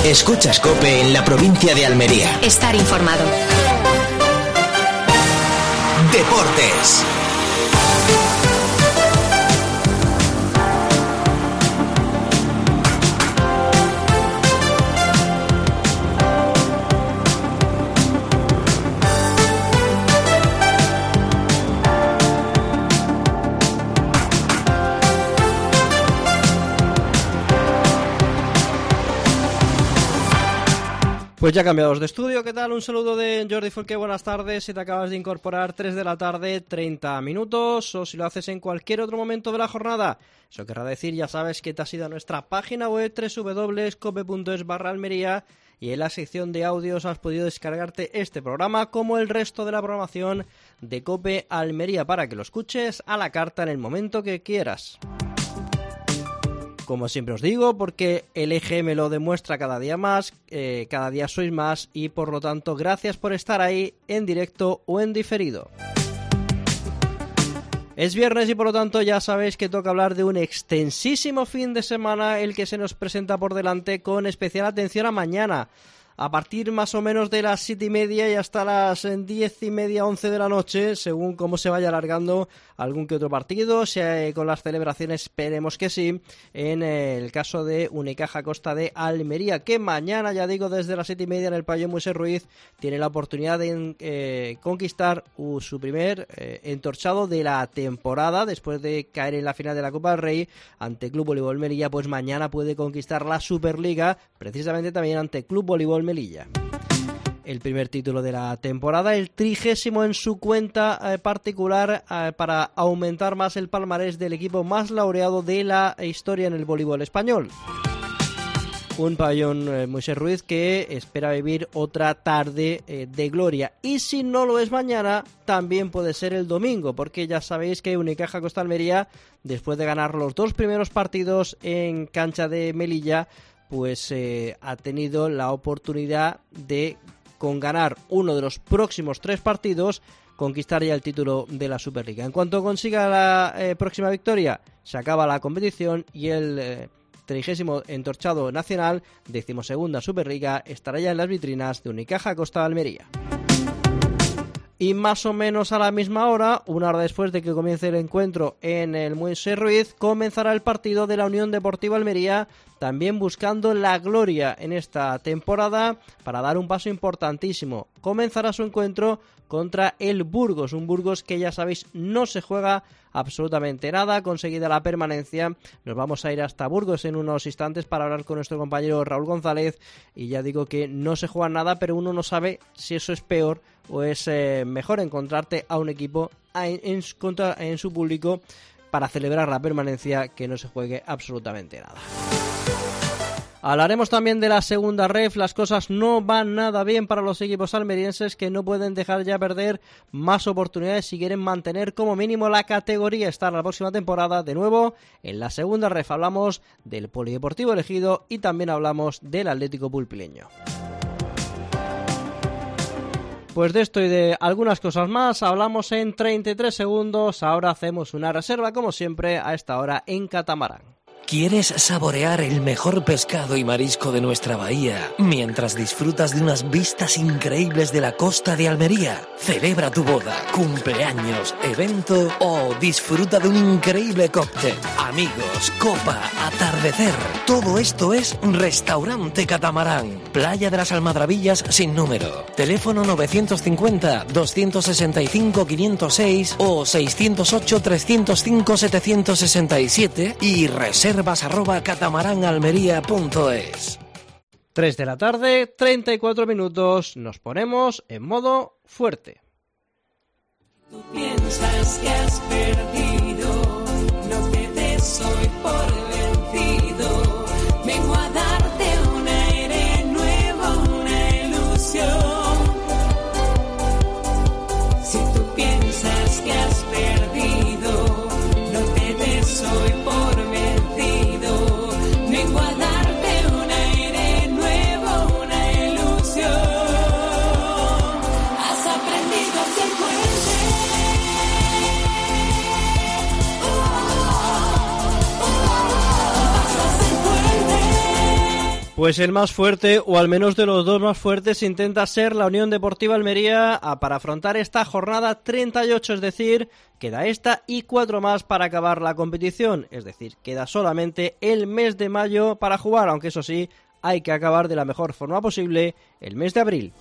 Escuchas COPE en la provincia de Almería. Estar informado. Deportes. Pues ya cambiados de estudio, ¿qué tal? Un saludo de Jordi Folque, buenas tardes. Si te acabas de incorporar, 3 de la tarde, 30 minutos, o si lo haces en cualquier otro momento de la jornada. Eso querrá decir, ya sabes que te has ido a nuestra página web www.cope.es/Almería y en la sección de audios has podido descargarte este programa como el resto de la programación de COPE Almería para que lo escuches a la carta en el momento que quieras. Como siempre os digo, porque el eje me lo demuestra cada día más, cada día sois más y por lo tanto gracias por estar ahí en directo o en diferido. Es viernes y por lo tanto ya sabéis que toca hablar de un extensísimo fin de semana el que se nos presenta por delante, con especial atención a mañana. A partir más o menos de las 7:30 y hasta las 10:30, 11 de la noche, según cómo se vaya alargando algún que otro partido, con las celebraciones esperemos que sí, en el caso de Unicaja Costa de Almería, que mañana, ya digo, desde las 7:30 en el pabellón Moisés Ruiz, tiene la oportunidad de conquistar su primer entorchado de la temporada, después de caer en la final de la Copa del Rey ante Club Voleibol Melilla. Pues mañana puede conquistar la Superliga, precisamente también ante Club Voleibol Melilla. El primer título de la temporada, el 30º en su cuenta particular, para aumentar más el palmarés del equipo más laureado de la historia en el voleibol español. Un pabellón Moisés Ruiz que espera vivir otra tarde de gloria. Y si no lo es mañana, también puede ser el domingo, porque ya sabéis que Unicaja Costa Almería, después de ganar los 2 primeros partidos en cancha de Melilla, pues ha tenido la oportunidad de, con ganar uno de los próximos 3 partidos, conquistar ya el título de la Superliga. En cuanto consiga la próxima victoria, se acaba la competición y el 30º entorchado nacional, 12ª Superliga, estará ya en las vitrinas de Unicaja Costa Almería. Y más o menos a la misma hora, una hora después de que comience el encuentro en el Moisés Ruiz, comenzará el partido de la Unión Deportiva Almería, también buscando la gloria en esta temporada para dar un paso importantísimo. Comenzará su encuentro contra el Burgos, un Burgos que ya sabéis no se juega absolutamente nada. Conseguida la permanencia, nos vamos a ir hasta Burgos en unos instantes para hablar con nuestro compañero Raúl González, y ya digo que no se juega nada, pero uno no sabe si eso es peor o es mejor encontrarte a un equipo en su público para celebrar la permanencia que no se juegue absolutamente nada. Hablaremos también de la segunda ref. Las cosas no van nada bien para los equipos almerienses, que no pueden dejar ya perder más oportunidades si quieren mantener como mínimo la categoría, estar la próxima temporada de nuevo en la segunda ref. Hablamos del Polideportivo Elegido y también hablamos del Atlético Pulpileño. Pues de esto y de algunas cosas más hablamos en 33 segundos. Ahora hacemos una reserva, como siempre, a esta hora en Catamarán. ¿Quieres saborear el mejor pescado y marisco de nuestra bahía mientras disfrutas de unas vistas increíbles de la costa de Almería? Celebra tu boda, cumpleaños, evento o disfruta de un increíble cóctel. Amigos, copa, atardecer. Todo esto es Restaurante Catamarán. Playa de las Almadrabillas sin número. Teléfono 950-265-506 o 608-305-767 y reservas @catamaranalmería.es. 3 de la tarde, 34 minutos, nos ponemos en modo fuerte. Tú piensas que has perdido, no te des hoy por vencido. Vengo a darte un aire nuevo, una ilusión. Si tú piensas que has perdido, no te des hoy por vencido. Vengo a darte un aire nuevo, una ilusión. Has aprendido a ser fuerte. Pues el más fuerte, o al menos de los dos más fuertes, intenta ser la Unión Deportiva Almería para afrontar esta jornada 38, es decir, queda esta y 4 más para acabar la competición, es decir, queda solamente el mes de mayo para jugar, aunque eso sí, hay que acabar de la mejor forma posible el mes de abril.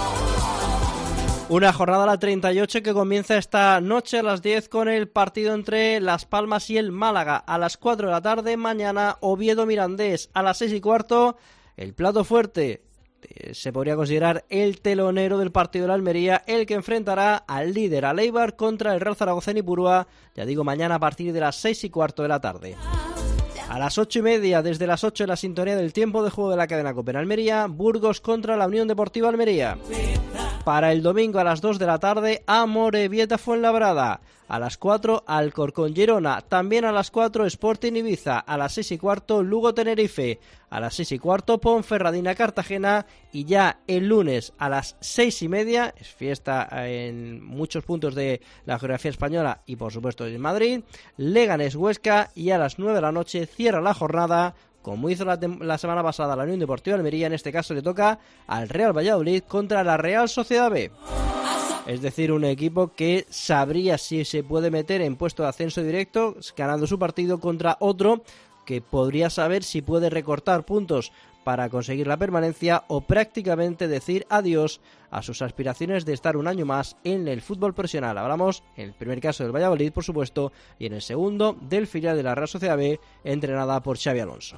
Una jornada, la 38, que comienza esta noche a las 10 con el partido entre Las Palmas y el Málaga. A las 4 de la tarde, mañana, Oviedo Mirandés. A las 6:15, el plato fuerte. Se podría considerar el telonero del partido de la Almería, el que enfrentará al líder, al Eibar, contra el Real Zaragoza en Ipurúa. Ya digo, mañana a partir de las 6:15 de la tarde. A las 8:30, desde las 8 en la sintonía del tiempo de juego de la cadena COPE en Almería, Burgos contra la Unión Deportiva Almería. Para el domingo a las 2 de la tarde, Amorebieta Fuenlabrada. A las 4, Alcorcón Girona. También a las 4, Sporting Ibiza. A las 6:15, Lugo Tenerife. A las 6:15, Ponferradina Cartagena. Y ya el lunes a las 6:30, es fiesta en muchos puntos de la geografía española y por supuesto en Madrid, Leganés Huesca. Y a las 9 de la noche cierra la jornada, como hizo la semana pasada la Unión Deportiva Almería. En este caso le toca al Real Valladolid contra la Real Sociedad B. Es decir, un equipo que sabría si se puede meter en puesto de ascenso directo ganando su partido contra otro que podría saber si puede recortar puntos para conseguir la permanencia o prácticamente decir adiós a sus aspiraciones de estar un año más en el fútbol profesional. Hablamos en el primer caso del Valladolid, por supuesto, y en el segundo del filial de la Real Sociedad B, entrenada por Xabi Alonso.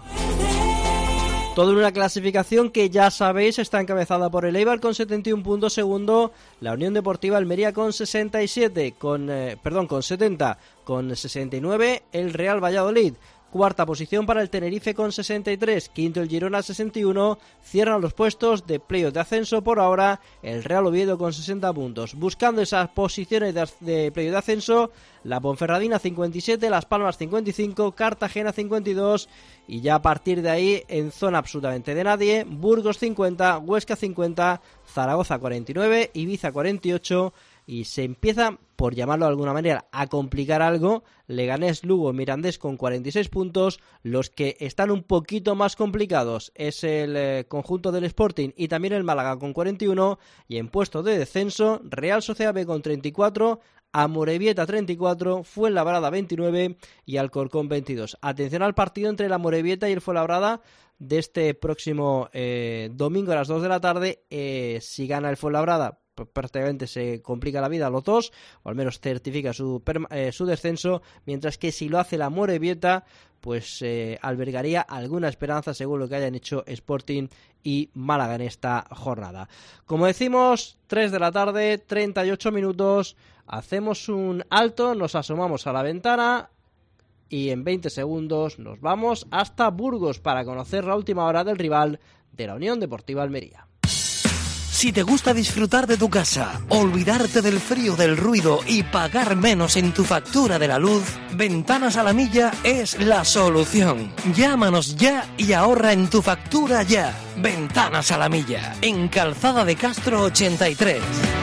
Todo en una clasificación que ya sabéis está encabezada por el Eibar con 71 puntos, segundo la Unión Deportiva Almería con 67, con 70, con 69 el Real Valladolid. Cuarta posición para el Tenerife con 63, quinto el Girona 61, cierran los puestos de playoff de ascenso por ahora el Real Oviedo con 60 puntos. Buscando esas posiciones de playoff de ascenso, la Ponferradina 57, Las Palmas 55, Cartagena 52 y ya a partir de ahí en zona absolutamente de nadie, Burgos 50, Huesca 50, Zaragoza 49, Ibiza 48 y se empieza, por llamarlo de alguna manera, a complicar algo. Leganés, Lugo, Mirandés con 46 puntos. Los que están un poquito más complicados es el conjunto del Sporting y también el Málaga con 41. Y en puesto de descenso, Real Sociedad B con 34, Amorebieta 34, Fuenlabrada 29 y Alcorcón 22. Atención al partido entre el Amorebieta y el Fuenlabrada de este próximo domingo a las 2 de la tarde. Si gana el Fuenlabrada, prácticamente se complica la vida a los dos, o al menos certifica su descenso, mientras que si lo hace la Amorebieta, pues albergaría alguna esperanza según lo que hayan hecho Sporting y Málaga en esta jornada. Como decimos, 3 de la tarde, 38 minutos, hacemos un alto, nos asomamos a la ventana y en 20 segundos nos vamos hasta Burgos para conocer la última hora del rival de la Unión Deportiva Almería. Si te gusta disfrutar de tu casa, olvidarte del frío, del ruido y pagar menos en tu factura de la luz, Ventanas a la Milla es la solución. Llámanos ya y ahorra en tu factura ya. Ventanas a la Milla, en Calzada de Castro 83.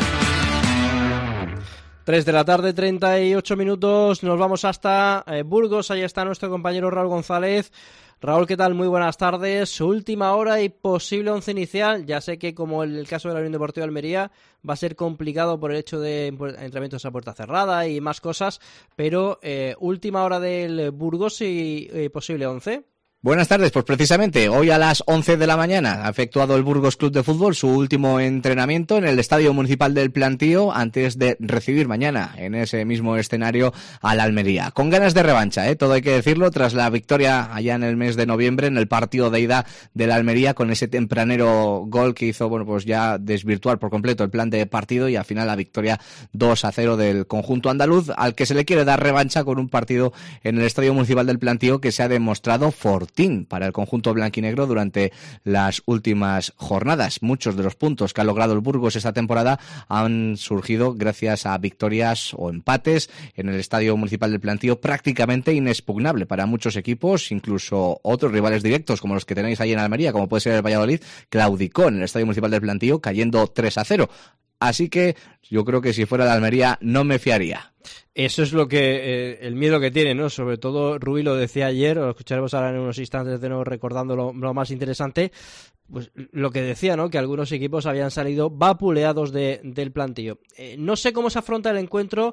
3 de la tarde, 38 minutos, nos vamos hasta Burgos. Ahí está nuestro compañero Raúl González. Raúl, ¿qué tal? Muy buenas tardes. Última hora y posible once inicial. Ya sé que, como en el caso de la Unión Deportiva Almería, va a ser complicado por el hecho de entrenamientos a puerta cerrada y más cosas, pero última hora del Burgos y posible once. Buenas tardes, pues precisamente hoy a las 11 de la mañana ha efectuado el Burgos Club de Fútbol su último entrenamiento en el Estadio Municipal del Plantío antes de recibir mañana en ese mismo escenario a la Almería. Con ganas de revancha, todo hay que decirlo, tras la victoria allá en el mes de noviembre en el partido de ida de la Almería con ese tempranero gol que hizo, pues ya desvirtuar por completo el plan de partido y al final la victoria 2-0 del conjunto andaluz, al que se le quiere dar revancha con un partido en el Estadio Municipal del Plantío que se ha demostrado fortísimo para el conjunto blanquinegro durante las últimas jornadas. Muchos de los puntos que ha logrado el Burgos esta temporada han surgido gracias a victorias o empates en el Estadio Municipal del Plantío, prácticamente inexpugnable para muchos equipos, incluso otros rivales directos como los que tenéis ahí en Almería, como puede ser el Valladolid, claudicó en el Estadio Municipal del Plantío cayendo 3-0. así que yo creo que si fuera de Almería no me fiaría. Eso es lo que el miedo que tiene, ¿no? Sobre todo, Rubí lo decía ayer, lo escucharemos ahora en unos instantes de nuevo recordando lo más interesante, pues lo que decía, ¿no? Que algunos equipos habían salido vapuleados del plantillo. No sé cómo se afronta el encuentro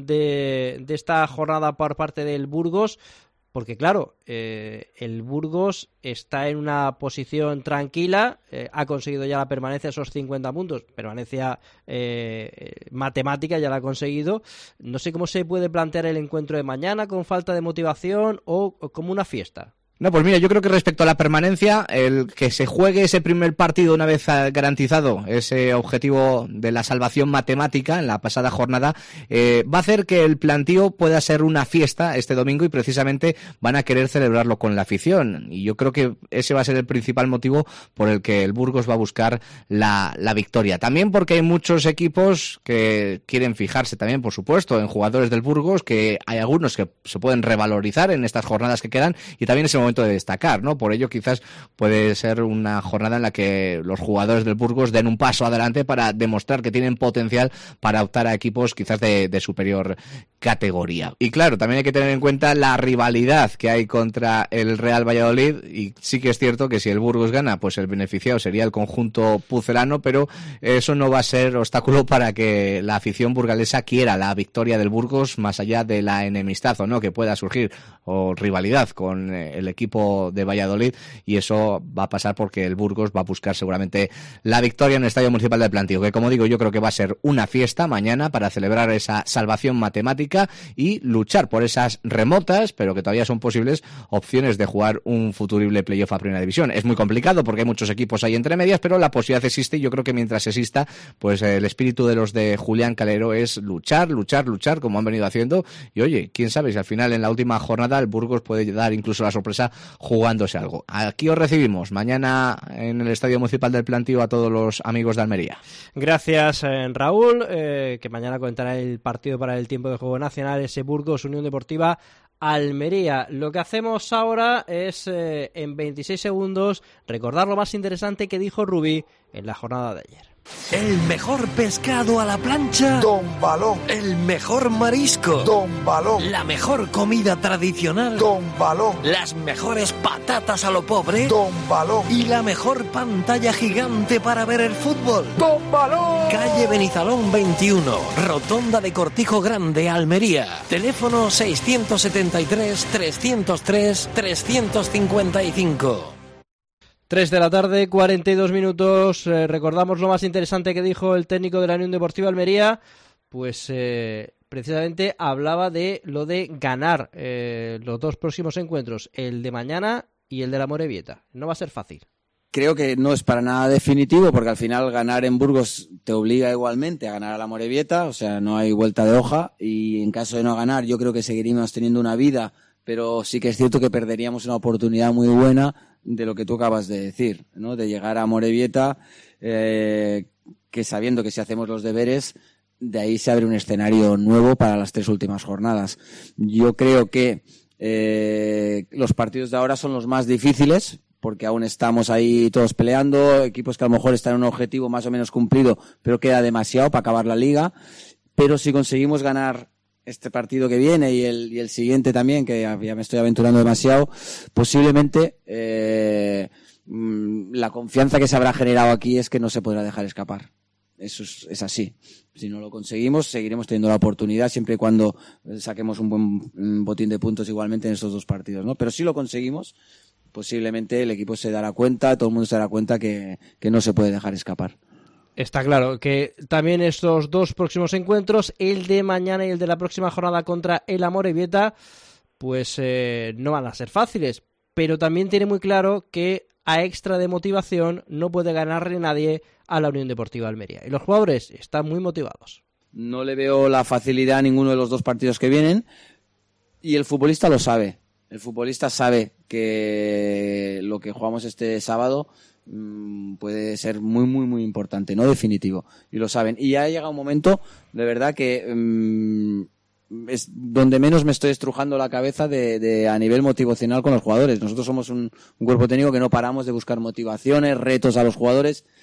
de esta jornada por parte del Burgos, porque claro, el Burgos está en una posición tranquila, ha conseguido ya la permanencia, esos 50 puntos, permanencia matemática ya la ha conseguido. No sé cómo se puede plantear el encuentro de mañana, con falta de motivación o como una fiesta. No, pues mira, yo creo que respecto a la permanencia, el que se juegue ese primer partido una vez garantizado ese objetivo de la salvación matemática en la pasada jornada, va a hacer que el plantío pueda ser una fiesta este domingo y precisamente van a querer celebrarlo con la afición. Y yo creo que ese va a ser el principal motivo por el que el Burgos va a buscar la victoria. También porque hay muchos equipos que quieren fijarse también, por supuesto, en jugadores del Burgos, que hay algunos que se pueden revalorizar en estas jornadas que quedan y también es el momento de destacar, ¿no? Por ello quizás puede ser una jornada en la que los jugadores del Burgos den un paso adelante para demostrar que tienen potencial para optar a equipos quizás de superior categoría. Y claro, también hay que tener en cuenta la rivalidad que hay contra el Real Valladolid, y sí que es cierto que si el Burgos gana, pues el beneficiado sería el conjunto pucelano, pero eso no va a ser obstáculo para que la afición burgalesa quiera la victoria del Burgos, más allá de la enemistad o no que pueda surgir o rivalidad con el equipo de Valladolid, y eso va a pasar porque el Burgos va a buscar seguramente la victoria en el Estadio Municipal del Plantío, que como digo yo creo que va a ser una fiesta mañana para celebrar esa salvación matemática y luchar por esas remotas, pero que todavía son posibles, opciones de jugar un futurible playoff a Primera División. Es muy complicado porque hay muchos equipos ahí entre medias, pero la posibilidad existe, y yo creo que mientras exista, pues el espíritu de los de Julián Calero es luchar, como han venido haciendo, y oye, quién sabe si al final en la última jornada el Burgos puede dar incluso la sorpresa jugándose algo. Aquí os recibimos mañana en el Estadio Municipal del Plantío a todos los amigos de Almería. Gracias, Raúl, que mañana contará el partido para el tiempo de juego nacional, ese Burgos Unión Deportiva Almería. Lo que hacemos ahora es, en 26 segundos, recordar lo más interesante que dijo Rubí en la jornada de ayer. El mejor pescado a la plancha, Don Balón. el mejor marisco, Don Balón. la mejor comida tradicional, Don Balón. las mejores patatas a lo pobre Don Balón. y la mejor pantalla gigante para ver el fútbol. Don Balón. Calle Benizalón 21, Rotonda de Cortijo Grande, Almería. Teléfono 673-303-355. 3 de la tarde, 42 minutos. Recordamos lo más interesante que dijo el técnico de la Unión Deportiva Almería. Pues precisamente hablaba de lo de ganar los dos próximos encuentros, el de mañana y el de la Amorebieta. No va a ser fácil. Creo que no es para nada definitivo, porque al final ganar en Burgos te obliga igualmente a ganar a la Amorebieta, o sea, no hay vuelta de hoja, y en caso de no ganar yo creo que seguiríamos teniendo una vida, pero sí que es cierto que perderíamos una oportunidad muy buena de lo que tú acabas de decir, ¿no? De llegar a Amorebieta, que sabiendo que si hacemos los deberes, de ahí se abre un escenario nuevo para las 3 últimas jornadas. Yo creo que los partidos de ahora son los más difíciles, porque aún estamos ahí todos peleando, equipos que a lo mejor están en un objetivo más o menos cumplido, pero queda demasiado para acabar la liga. Pero si conseguimos ganar este partido que viene y el siguiente también, que ya me estoy aventurando demasiado, posiblemente la confianza que se habrá generado aquí es que no se podrá dejar escapar. Eso es así. Si no lo conseguimos, seguiremos teniendo la oportunidad siempre y cuando saquemos un buen botín de puntos igualmente en estos dos partidos, ¿no? Pero si lo conseguimos, posiblemente el equipo se dará cuenta, todo el mundo se dará cuenta que no se puede dejar escapar. Está claro que también estos dos próximos encuentros, el de mañana y el de la próxima jornada contra el Amorebieta, pues no van a ser fáciles, pero también tiene muy claro que a extra de motivación no puede ganarle nadie a la Unión Deportiva Almería. Y los jugadores están muy motivados. No le veo la facilidad a ninguno de los dos partidos que vienen, y el futbolista lo sabe. El futbolista sabe que lo que jugamos este sábado puede ser muy, muy, muy importante, no definitivo, y lo saben. Y ya ha llegado un momento, de verdad, que es donde menos me estoy estrujando la cabeza de a nivel motivacional con los jugadores. Nosotros somos un cuerpo técnico que no paramos de buscar motivaciones, retos a los jugadores.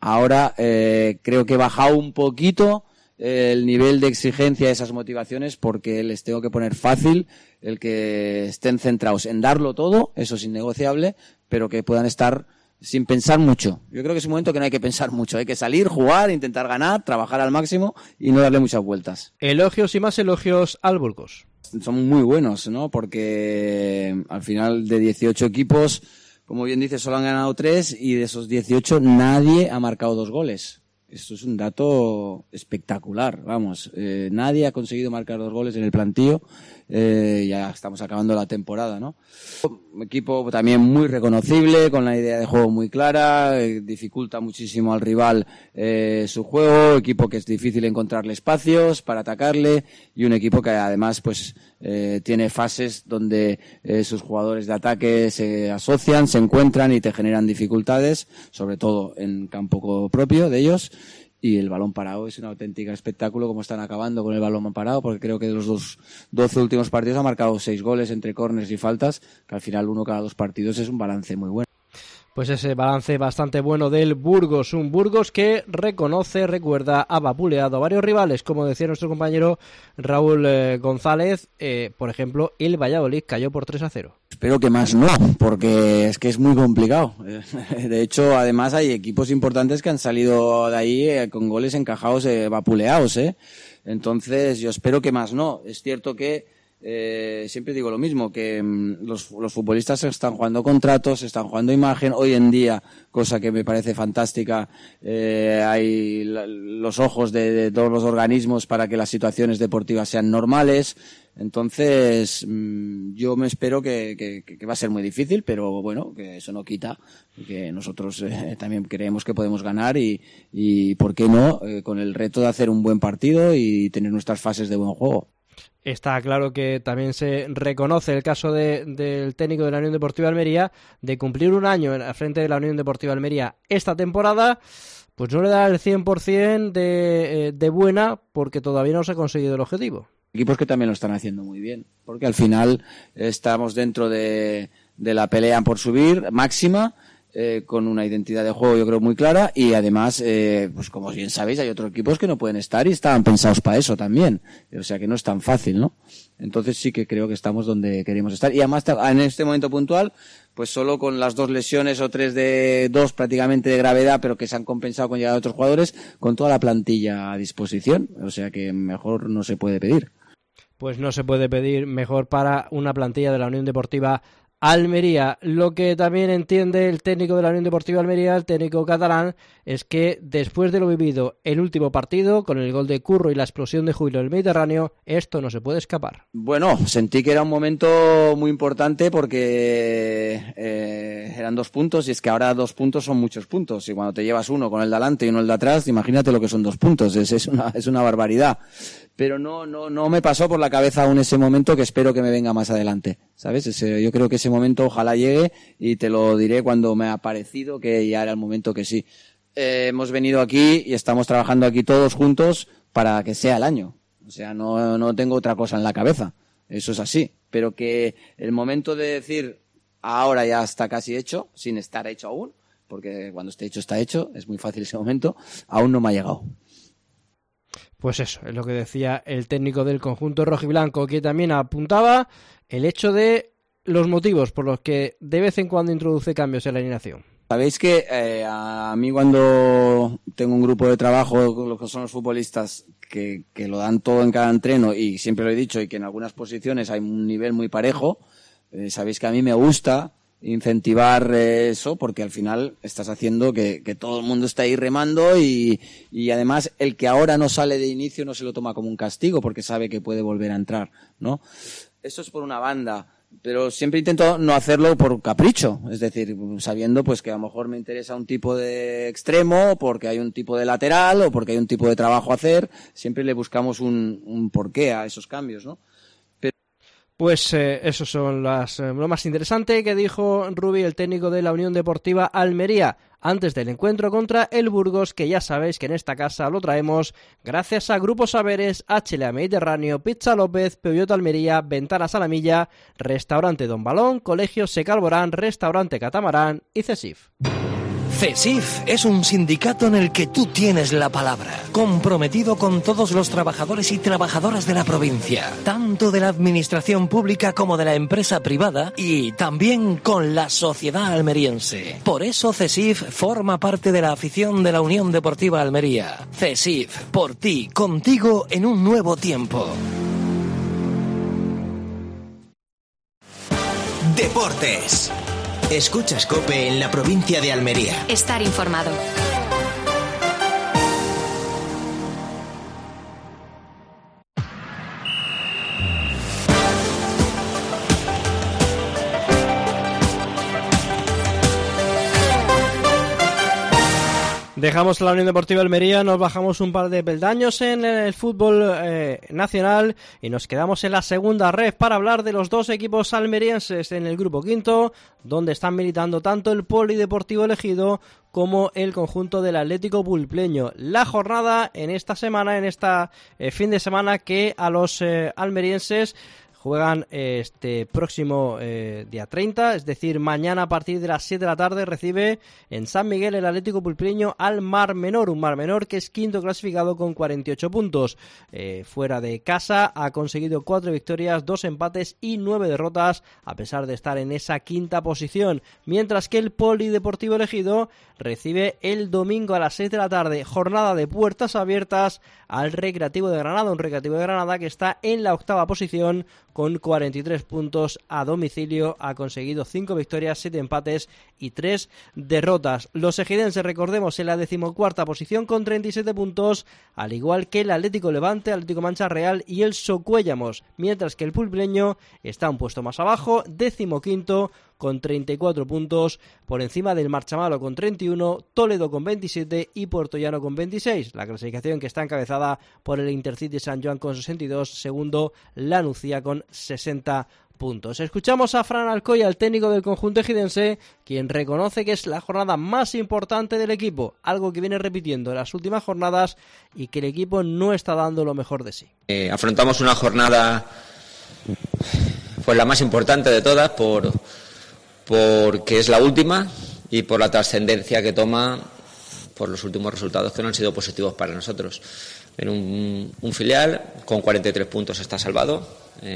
Ahora creo que he bajado un poquito el nivel de exigencia de esas motivaciones porque les tengo que poner fácil el que estén centrados en darlo todo, eso es innegociable, pero que puedan estar sin pensar mucho. Yo creo que es un momento que no hay que pensar mucho, hay que salir, jugar, intentar ganar, trabajar al máximo y no darle muchas vueltas. Elogios y más elogios al Burgos. Son muy buenos, ¿no? Porque al final de 18 equipos, como bien dices, solo han ganado 3 y de esos 18 nadie ha marcado 2 goles. Esto es un dato espectacular, vamos. Nadie ha conseguido marcar 2 goles en el plantío. Ya estamos acabando la temporada, ¿no? Un equipo también muy reconocible, con la idea de juego muy clara, dificulta muchísimo al rival su juego, equipo que es difícil encontrarle espacios para atacarle y un equipo que además pues tiene fases donde sus jugadores de ataque se asocian, se encuentran y te generan dificultades, sobre todo en campo propio de ellos. Y el balón parado es un auténtico espectáculo como están acabando con el balón parado, porque creo que de los 12 últimos partidos ha marcado 6 goles entre córners y faltas, que al final 1 cada 2 partidos es un balance muy bueno. Pues ese balance bastante bueno del Burgos, un Burgos que recuerda, ha vapuleado a varios rivales, como decía nuestro compañero Raúl González, por ejemplo, el Valladolid cayó por 3-0. Espero que más no, porque es que es muy complicado. De hecho, además hay equipos importantes que han salido de ahí con goles encajados, vapuleados, Entonces, yo espero que más no. Es cierto que siempre digo lo mismo, que los futbolistas están jugando contratos, están jugando imagen. Hoy en día, cosa que me parece fantástica, hay los ojos de todos los organismos para que las situaciones deportivas sean normales. Entonces, yo me espero que va a ser muy difícil, pero bueno, que eso no quita que nosotros también creemos que podemos ganar y ¿por qué no? Con el reto de hacer un buen partido y tener nuestras fases de buen juego. Está claro que también se reconoce el caso del técnico de la Unión Deportiva Almería de cumplir un año al frente de la Unión Deportiva Almería esta temporada, pues no le da el 100% de buena porque todavía no se ha conseguido el objetivo. Equipos que también lo están haciendo muy bien, porque al final estamos dentro de la pelea por subir máxima, con una identidad de juego yo creo muy clara y además, pues como bien sabéis, hay otros equipos que no pueden estar y estaban pensados para eso también, o sea que no es tan fácil, ¿no? Entonces sí que creo que estamos donde queremos estar y además en este momento puntual, pues solo con las 2 lesiones o 3 de 2 prácticamente de gravedad, pero que se han compensado con llegada de otros jugadores, con toda la plantilla a disposición, o sea que mejor no se puede pedir. Pues no se puede pedir mejor para una plantilla de la Unión Deportiva Almería. Lo que también entiende el técnico de la Unión Deportiva Almería, el técnico catalán, es que después de lo vivido el último partido, con el gol de Curro y la explosión de júbilo del Mediterráneo, esto no se puede escapar. Bueno, sentí que era un momento muy importante porque eran 2 puntos y es que ahora 2 puntos son muchos puntos y cuando te llevas uno con el de adelante y uno el de atrás, imagínate lo que son 2 puntos, es una barbaridad. Pero no me pasó por la cabeza aún ese momento que espero que me venga más adelante, ¿sabes? Yo creo que ese momento ojalá llegue y te lo diré cuando me ha parecido que ya era el momento que sí. Hemos venido aquí y estamos trabajando aquí todos juntos para que sea el año. O sea, no tengo otra cosa en la cabeza. Eso es así. Pero que el momento de decir ahora ya está casi hecho, sin estar hecho aún, porque cuando esté hecho está hecho, es muy fácil ese momento, aún no me ha llegado. Pues eso, es lo que decía el técnico del conjunto rojiblanco, que también apuntaba el hecho de los motivos por los que de vez en cuando introduce cambios en la alineación. Sabéis que a mí cuando tengo un grupo de trabajo con los que son los futbolistas que lo dan todo en cada entreno y siempre lo he dicho y que en algunas posiciones hay un nivel muy parejo, sabéis que a mí me gusta incentivar eso porque al final estás haciendo que todo el mundo está ahí remando y además el que ahora no sale de inicio no se lo toma como un castigo porque sabe que puede volver a entrar, ¿no? Eso es por una banda, pero siempre intento no hacerlo por capricho, es decir, sabiendo pues que a lo mejor me interesa un tipo de extremo porque hay un tipo de lateral o porque hay un tipo de trabajo a hacer, siempre le buscamos un porqué a esos cambios, ¿no? Pues eso son lo más interesante que dijo Rubi, el técnico de la Unión Deportiva Almería, antes del encuentro contra el Burgos, que ya sabéis que en esta casa lo traemos gracias a Grupo Saberes, HLA Mediterráneo, Pizza López, Peugeot Almería, Ventanas a la Milla, Restaurante Don Balón, Colegio Seca Alborán, Restaurante Catamarán y CESIF. CESIF es un sindicato en el que tú tienes la palabra, comprometido con todos los trabajadores y trabajadoras de la provincia, tanto de la administración pública como de la empresa privada y también con la sociedad almeriense. Por eso CESIF forma parte de la afición de la Unión Deportiva Almería. CESIF, por ti, contigo en un nuevo tiempo. Deportes. Escuchas COPE en la provincia de Almería. Estar informado. Dejamos la Unión Deportiva Almería, nos bajamos un par de peldaños en el fútbol nacional y nos quedamos en la segunda red para hablar de los dos equipos almerienses en el grupo quinto, donde están militando tanto el Polideportivo Ejido como el conjunto del Atlético Pulpleño. La jornada en esta semana, en esta fin de semana, que a los almerienses juegan este próximo día 30, es decir, mañana a partir de las 7 de la tarde recibe en San Miguel el Atlético Pulpleño al Mar Menor, un Mar Menor que es quinto clasificado con 48 puntos. Fuera de casa ha conseguido 4 victorias, 2 empates y 9 derrotas, a pesar de estar en esa quinta posición, mientras que el Polideportivo Ejido recibe el domingo a las 6 de la tarde, jornada de puertas abiertas, al Recreativo de Granada, un Recreativo de Granada que está en la octava posición con 43 puntos a domicilio, ha conseguido 5 victorias, 7 empates y 3 derrotas. Los ejidenses, recordemos, en la 14ª posición con 37 puntos, al igual que el Atlético Levante, Atlético Mancha Real y el Socuéllamos, mientras que el pulpleño está un puesto más abajo, 15º, con 34 puntos, por encima del Marchamalo con 31, Toledo con 27 y Puertollano con 26. La clasificación que está encabezada por el Intercity San Joan con 62, segundo La Nucía con 60 puntos. Escuchamos a Fran Alcoy, el técnico del conjunto ejidense, quien reconoce que es la jornada más importante del equipo, algo que viene repitiendo en las últimas jornadas y que el equipo no está dando lo mejor de sí. Afrontamos una jornada pues la más importante de todas porque es la última y por la trascendencia que toma por los últimos resultados que no han sido positivos para nosotros. En un filial con 43 puntos está salvado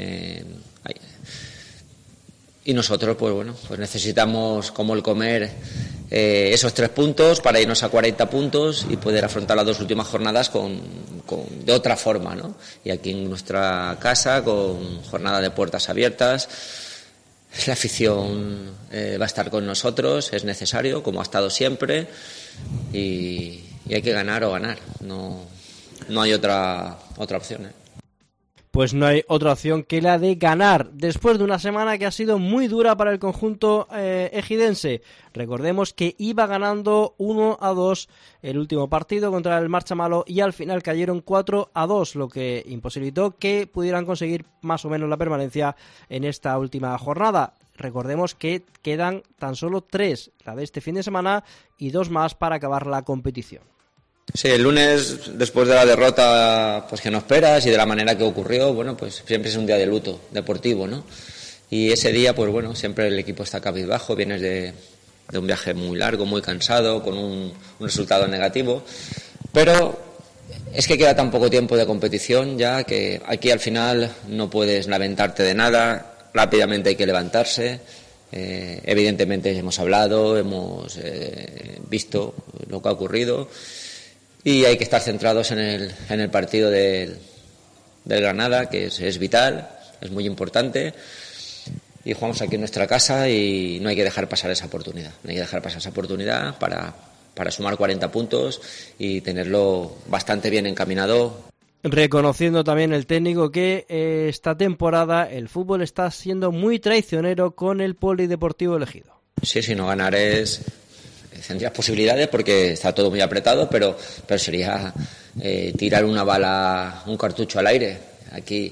y nosotros pues necesitamos como el comer esos 3 puntos para irnos a 40 puntos y poder afrontar las 2 últimas jornadas de otra forma, ¿no? Y aquí en nuestra casa con jornada de puertas abiertas. La afición va a estar con nosotros, es necesario, como ha estado siempre, y hay que ganar o ganar. No hay otra opción. Pues no hay otra opción que la de ganar, después de una semana que ha sido muy dura para el conjunto ejidense. Recordemos que iba ganando 1-2 el último partido contra el Marchamalo y al final cayeron 4-2, lo que imposibilitó que pudieran conseguir más o menos la permanencia en esta última jornada. Recordemos que quedan tan solo 3, la de este fin de semana, y 2 más para acabar la competición. Sí, el lunes, después de la derrota pues que no esperas y de la manera que ocurrió, pues siempre es un día de luto deportivo, ¿no? Y ese día, pues siempre el equipo está cabizbajo, vienes de un viaje muy largo, muy cansado, con un resultado negativo, pero es que queda tan poco tiempo de competición ya que aquí al final no puedes lamentarte de nada, rápidamente hay que levantarse. Evidentemente hemos hablado, hemos visto lo que ha ocurrido. Y hay que estar centrados en el partido del Granada, que es vital, es muy importante. Y jugamos aquí en nuestra casa y no hay que dejar pasar esa oportunidad. No hay que dejar pasar esa oportunidad para sumar 40 puntos y tenerlo bastante bien encaminado. Reconociendo también el técnico que esta temporada el fútbol está siendo muy traicionero con el Polideportivo Ejido. Sí, si no ganar tendrías posibilidades porque está todo muy apretado, pero sería tirar una bala, un cartucho al aire aquí.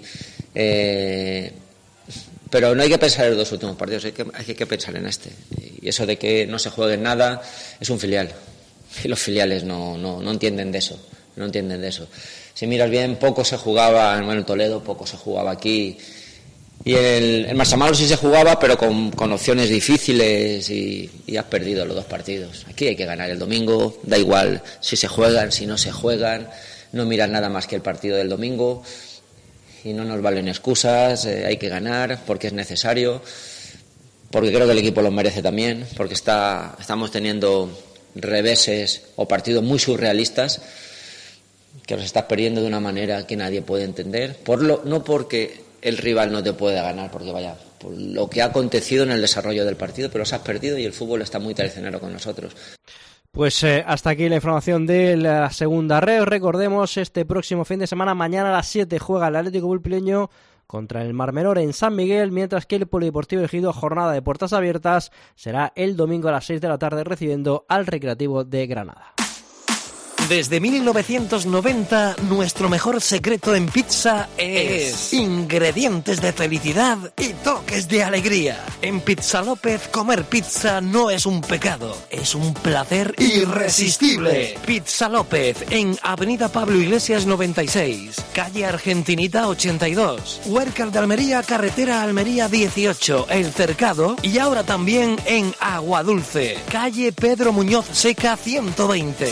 Pero no hay que pensar en los 2 últimos partidos, hay que pensar en este. Y eso de que no se juegue en nada es un filial. Y los filiales no entienden de eso. No entienden de eso. Si miras bien, poco se jugaba en Toledo, poco se jugaba aquí. Y el Marsamalo sí se jugaba, pero con opciones difíciles y has perdido los 2 partidos. Aquí hay que ganar el domingo, da igual si se juegan, si no se juegan, no mirar nada más que el partido del domingo y no nos valen excusas, hay que ganar porque es necesario, porque creo que el equipo lo merece también, porque estamos teniendo reveses o partidos muy surrealistas que los estás perdiendo de una manera que nadie puede entender, no porque el rival no te puede ganar, porque vaya, por lo que ha acontecido en el desarrollo del partido, pero los has perdido y el fútbol está muy traicionero con nosotros. Pues hasta aquí la información de la segunda red. Recordemos, este próximo fin de semana, mañana a las 7 juega el Atlético Bulpileño contra el Mar Menor en San Miguel, mientras que el Polideportivo Ejido, jornada de puertas abiertas, será el domingo a las 6 de la tarde recibiendo al Recreativo de Granada. Desde 1990, nuestro mejor secreto en pizza es ingredientes de felicidad y toques de alegría. En Pizza López, comer pizza no es un pecado, es un placer irresistible. Pizza López, en Avenida Pablo Iglesias 96, calle Argentinita 82, Huércal de Almería, carretera Almería 18, El Cercado, y ahora también en Aguadulce, calle Pedro Muñoz Seca 120.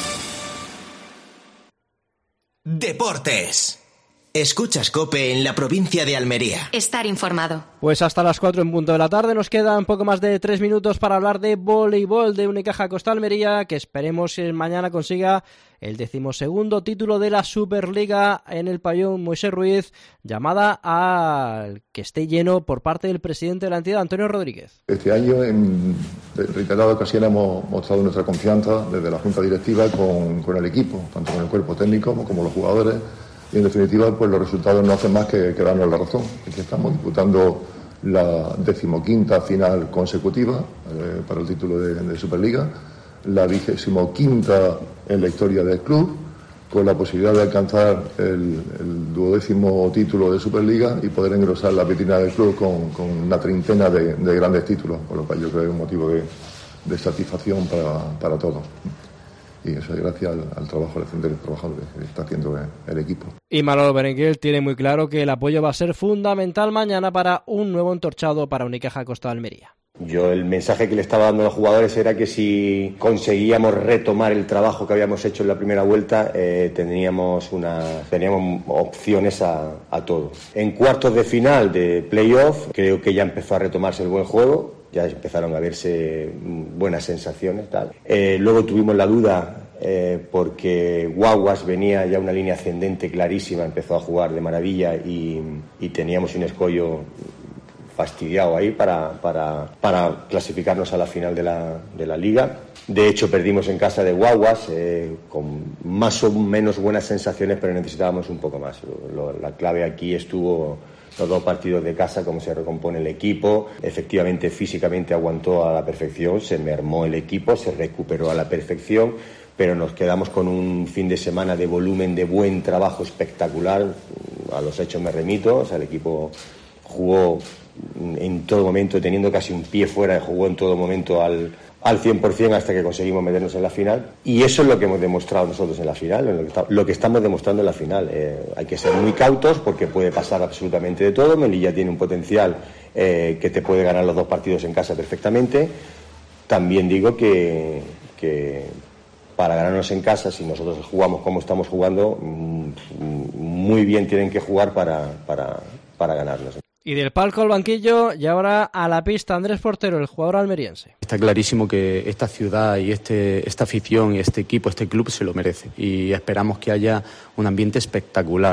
Deportes. Escuchas COPE en la provincia de Almería. Estar informado. Pues hasta las 4 en punto de la tarde nos quedan poco más de 3 minutos para hablar de voleibol de Unicaja Costa Almería, que esperemos que mañana consiga el 12º título de la Superliga en el pabellón Moisés Ruiz, llamada al que esté lleno por parte del presidente de la entidad, Antonio Rodríguez. Este año en reiteradas ocasiones hemos mostrado nuestra confianza desde la Junta Directiva con el equipo, tanto con el cuerpo técnico como los jugadores, y en definitiva pues los resultados no hacen más que darnos la razón. Es que estamos disputando la 15ª final consecutiva para el título de Superliga, la 25ª en la historia del club, con la posibilidad de alcanzar el 12º título de Superliga y poder engrosar la vitrina del club con una treintena de grandes títulos, por lo cual yo creo que es un motivo de satisfacción para todos. Y eso es gracias al trabajo del trabajo que está haciendo el equipo. Y Manolo Berenguer tiene muy claro que el apoyo va a ser fundamental mañana para un nuevo entorchado para Unicaja Costa Almería. Yo el mensaje que le estaba dando a los jugadores era que si conseguíamos retomar el trabajo que habíamos hecho en la primera vuelta, teníamos opciones a todo. En cuartos de final de playoff creo que ya empezó a retomarse el buen juego, ya empezaron a verse buenas sensaciones, tal. Luego tuvimos la duda porque Guaguas venía ya una línea ascendente clarísima, empezó a jugar de maravilla y teníamos un escollo fastidiado ahí para clasificarnos a la final de la liga. De hecho, perdimos en casa de Guaguas con más o menos buenas sensaciones, pero necesitábamos un poco más. La clave aquí estuvo los 2 partidos de casa, cómo se recompone el equipo. Efectivamente, físicamente aguantó a la perfección, se mermó el equipo, se recuperó a la perfección, pero nos quedamos con un fin de semana de volumen, de buen trabajo espectacular. A los hechos me remito, o sea, el equipo jugó en todo momento, teniendo casi un pie fuera, jugó en todo momento al 100% hasta que conseguimos meternos en la final, y eso es lo que hemos demostrado nosotros en la final, lo que estamos demostrando en la final. Hay que ser muy cautos porque puede pasar absolutamente de todo. Melilla tiene un potencial que te puede ganar los 2 partidos en casa perfectamente. También digo que para ganarnos en casa, si nosotros jugamos como estamos jugando, muy bien tienen que jugar para ganarnos. Y del palco al banquillo y ahora a la pista, Andrés Portero, el jugador almeriense. Está clarísimo que esta ciudad y esta afición y este equipo, este club se lo merece, y esperamos que haya un ambiente espectacular.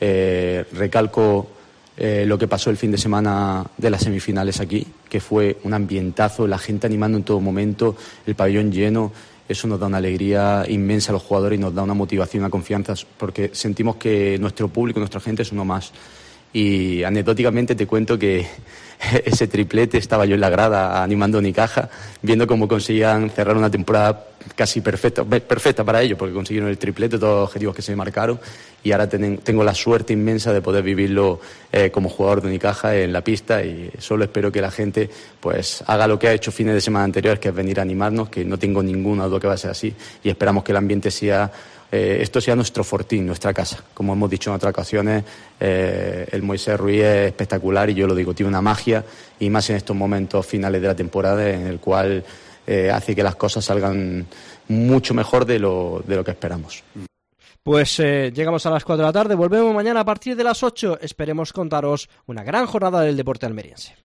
Recalco lo que pasó el fin de semana de las semifinales aquí, que fue un ambientazo, la gente animando en todo momento, el pabellón lleno. Eso nos da una alegría inmensa a los jugadores y nos da una motivación, una confianza, porque sentimos que nuestro público, nuestra gente es uno más. Y anecdóticamente te cuento que ese triplete estaba yo en la grada animando a Unicaja, viendo cómo conseguían cerrar una temporada casi perfecta para ellos, porque consiguieron el triplete, todos los objetivos que se marcaron, y ahora tengo la suerte inmensa de poder vivirlo como jugador de Unicaja en la pista, y solo espero que la gente pues haga lo que ha hecho fines de semana anteriores, que es venir a animarnos, que no tengo ninguna duda que va a ser así, y esperamos que el ambiente sea esto sea nuestro fortín, nuestra casa. Como hemos dicho en otras ocasiones, el Moisés Ruiz es espectacular y yo lo digo, tiene una magia, y más en estos momentos finales de la temporada en el cual hace que las cosas salgan mucho mejor de lo que esperamos. Pues llegamos a las 4 de la tarde, volvemos mañana a partir de las 8. Esperemos contaros una gran jornada del deporte almeriense.